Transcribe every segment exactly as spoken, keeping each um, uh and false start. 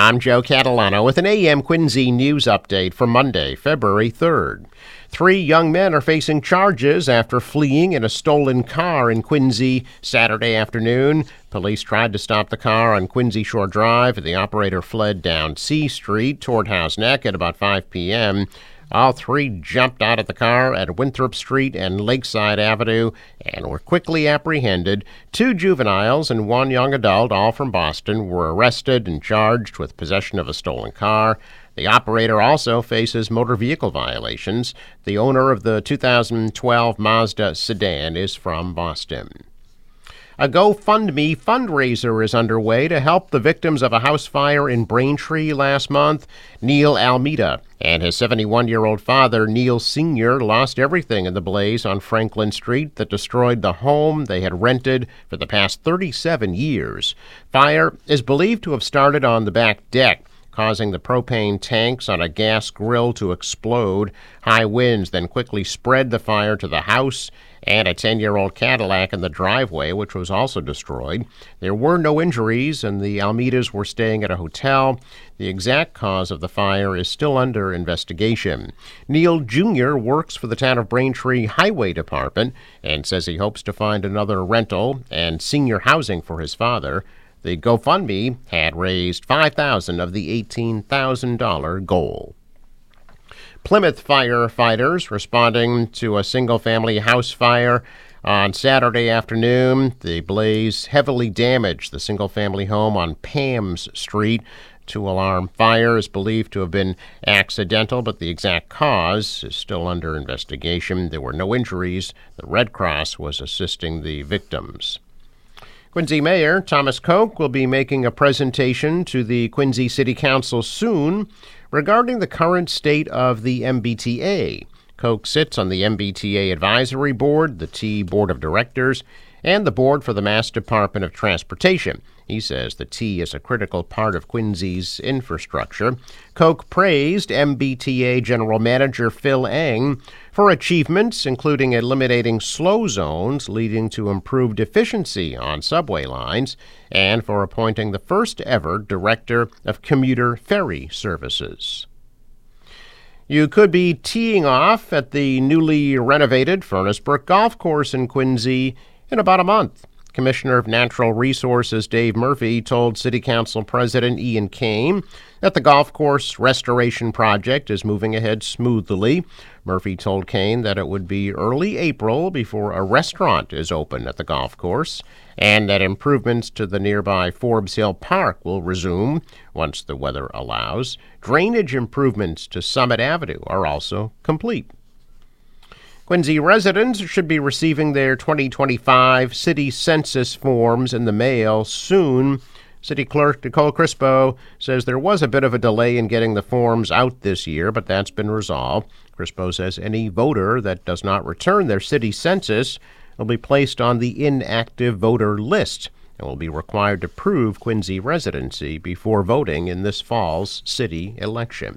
I'm Joe Catalano with an A M Quincy news update for Monday, February third. Three young men are facing charges after fleeing in a stolen car in Quincy Saturday afternoon. Police tried to stop the car on Quincy Shore Drive, and the operator fled down C Street toward House Neck at about five p.m. All three jumped out of the car at Winthrop Street and Lakeside Avenue and were quickly apprehended. Two juveniles and one young adult, all from Boston, were arrested and charged with possession of a stolen car. The operator also faces motor vehicle violations. The owner of the two thousand twelve Mazda sedan is from Boston. A GoFundMe fundraiser is underway to help the victims of a house fire in Braintree last month. Neil Almeida and his seventy-one-year-old father, Neil Senior, lost everything in the blaze on Franklin Street that destroyed the home they had rented for the past thirty-seven years. Fire is believed to have started on the back deck, causing the propane tanks on a gas grill to explode. High winds then quickly spread the fire to the house and a ten-year-old Cadillac in the driveway, which was also destroyed. There were no injuries, and the Almeidas were staying at a hotel. The exact cause of the fire is still under investigation. Neil Junior works for the town of Braintree Highway Department and says he hopes to find another rental and senior housing for his father. The GoFundMe had raised five thousand dollars of the eighteen thousand dollars goal. Plymouth firefighters responding to a single-family house fire on Saturday afternoon. The blaze heavily damaged the single-family home on Pams Street. Two-alarm fire is believed to have been accidental, but the exact cause is still under investigation. There were no injuries. The Red Cross was assisting the victims. Quincy Mayor Thomas Koch will be making a presentation to the Quincy City Council soon regarding the current state of the M B T A. Koch sits on the M B T A Advisory Board, the T Board of Directors, and the Board for the Mass Department of Transportation. He says the T is a critical part of Quincy's infrastructure. Koch praised M B T A General Manager Phil Eng for achievements including eliminating slow zones leading to improved efficiency on subway lines, and for appointing the first ever Director of Commuter Ferry Services. You could be teeing off at the newly renovated Furnace Brook Golf Course in Quincy in about a month. Commissioner of Natural Resources Dave Murphy told City Council President Ian Kane that the golf course restoration project is moving ahead smoothly. Murphy told Kane that it would be early April before a restaurant is open at the golf course, and that improvements to the nearby Forbes Hill Park will resume once the weather allows. Drainage improvements to Summit Avenue are also complete. Quincy residents should be receiving their twenty twenty-five city census forms in the mail soon. City Clerk Nicole Crispo says there was a bit of a delay in getting the forms out this year, but that's been resolved. Crispo says any voter that does not return their city census will be placed on the inactive voter list and will be required to prove Quincy residency before voting in this fall's city election.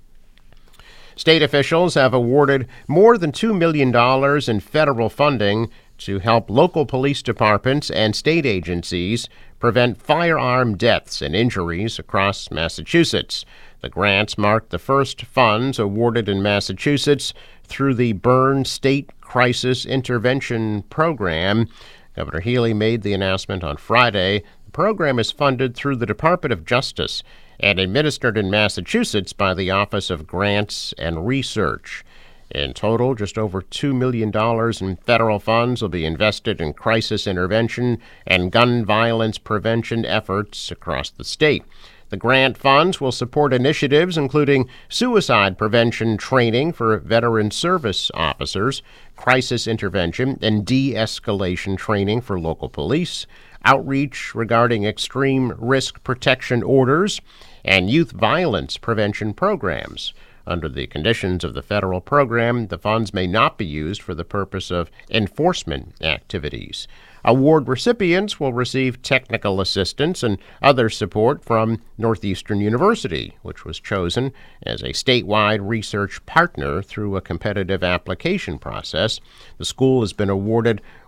State officials have awarded more than two million dollars in federal funding to help local police departments and state agencies prevent firearm deaths and injuries across Massachusetts. The grants mark the first funds awarded in Massachusetts through the Byrne State Crisis Intervention Program. Governor Healy made the announcement on Friday. The program is funded through the Department of Justice and administered in Massachusetts by the Office of Grants and Research. In total, just over two million dollars in federal funds will be invested in crisis intervention and gun violence prevention efforts across the state. The grant funds will support initiatives including suicide prevention training for veteran service officers, crisis intervention and de-escalation training for local police, outreach regarding extreme risk protection orders, and youth violence prevention programs. Under the conditions of the federal program, the funds may not be used for the purpose of enforcement activities. Award recipients will receive technical assistance and other support from Northeastern University, which was chosen as a statewide research partner through a competitive application process. The school has been awarded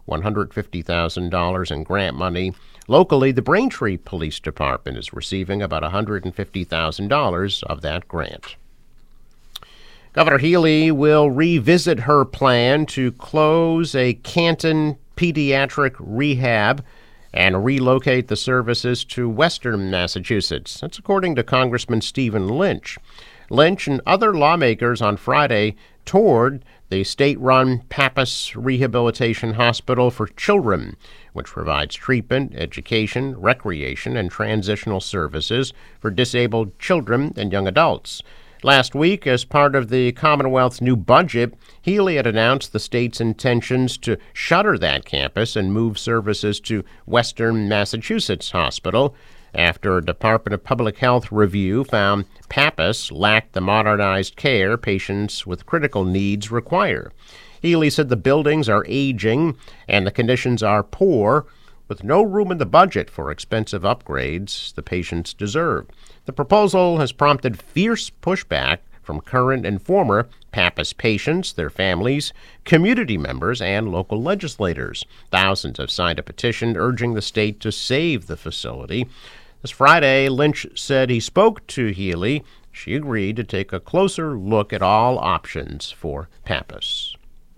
one hundred fifty thousand dollars in grant money. Locally, the Braintree Police Department is receiving about one hundred fifty thousand dollars of that grant. Governor Healey will revisit her plan to close a Canton pediatric rehab and relocate the services to Western Massachusetts. That's according to Congressman Stephen Lynch. Lynch and other lawmakers on Friday toured the state-run Pappas Rehabilitation Hospital for Children, which provides treatment, education, recreation, and transitional services for disabled children and young adults. Last week, as part of the Commonwealth's new budget, Healey had announced the state's intentions to shutter that campus and move services to Western Massachusetts Hospital after a Department of Public Health review found Pappas lacked the modernized care patients with critical needs require. Healey said the buildings are aging and the conditions are poor, with no room in the budget for expensive upgrades the patients deserve. The proposal has prompted fierce pushback from current and former Pappas patients, their families, community members, and local legislators. Thousands have signed a petition urging the state to save the facility. This Friday, Lynch said he spoke to Healey. She agreed to take a closer look at all options for Pappas.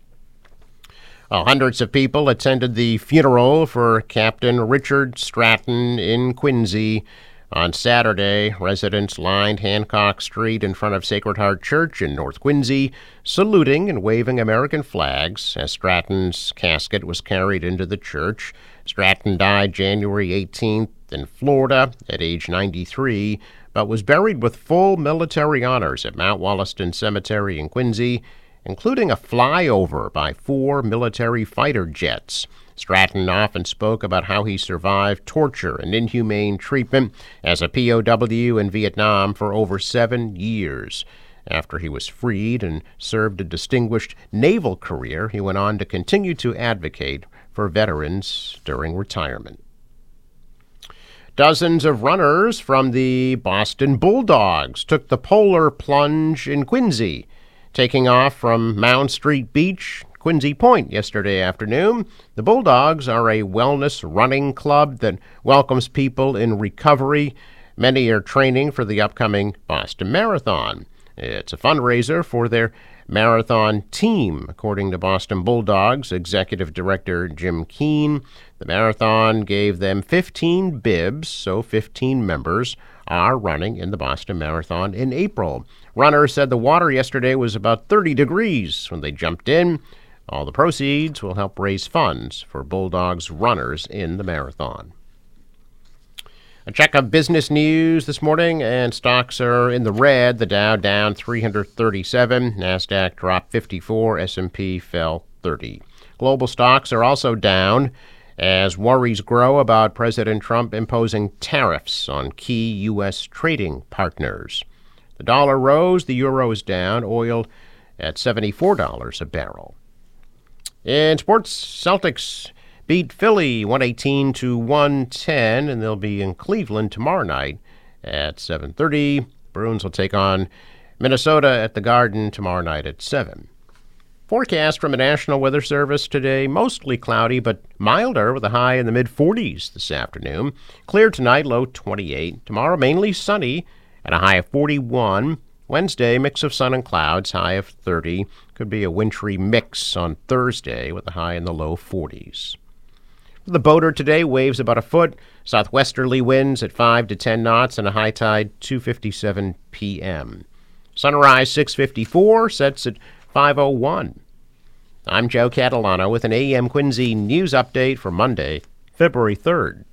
Well, hundreds of people attended the funeral for Captain Richard Stratton in Quincy. On Saturday, residents lined Hancock Street in front of Sacred Heart Church in North Quincy, saluting and waving American flags as Stratton's casket was carried into the church. Stratton died January eighteenth in Florida at age ninety-three, but was buried with full military honors at Mount Wollaston Cemetery in Quincy, including a flyover by four military fighter jets. Stratton often spoke about how he survived torture and inhumane treatment as a P O W in Vietnam for over seven years. After he was freed and served a distinguished naval career, he went on to continue to advocate for veterans during retirement. Dozens of runners from the Boston Bulldogs took the polar plunge in Quincy, taking off from Mound Street Beach, Quincy Point, yesterday afternoon. The Bulldogs are a wellness running club that welcomes people in recovery. Many are training for the upcoming Boston Marathon. It's a fundraiser for their marathon team, according to Boston Bulldogs Executive Director Jim Keene. The marathon gave them fifteen bibs, so fifteen members are running in the Boston Marathon in April. Runners said the water yesterday was about thirty degrees when they jumped in. All the proceeds will help raise funds for Bulldogs runners in the marathon. A check of business news this morning, and stocks are in the red. The Dow down three hundred thirty-seven, NASDAQ dropped fifty-four, S and P fell thirty. Global stocks are also down as worries grow about President Trump imposing tariffs on key U S trading partners. The dollar rose, the euro is down, oil at seventy-four dollars a barrel. In sports, Celtics beat Philly one eighteen to one ten, and they'll be in Cleveland tomorrow night at seven thirty. Bruins will take on Minnesota at the Garden tomorrow night at seven. Forecast from the National Weather Service today, mostly cloudy but milder with a high in the mid forties this afternoon. Clear tonight, low twenty-eight. Tomorrow, mainly sunny at a high of forty-one. Wednesday, mix of sun and clouds, high of thirty. Could be a wintry mix on Thursday with a high in the low forties. For the boater today, waves about a foot, southwesterly winds at five to ten knots, and a high tide two fifty-seven p.m. Sunrise six fifty-four, sets at five oh one. I'm Joe Catalano with an A M Quincy news update for Monday, February third.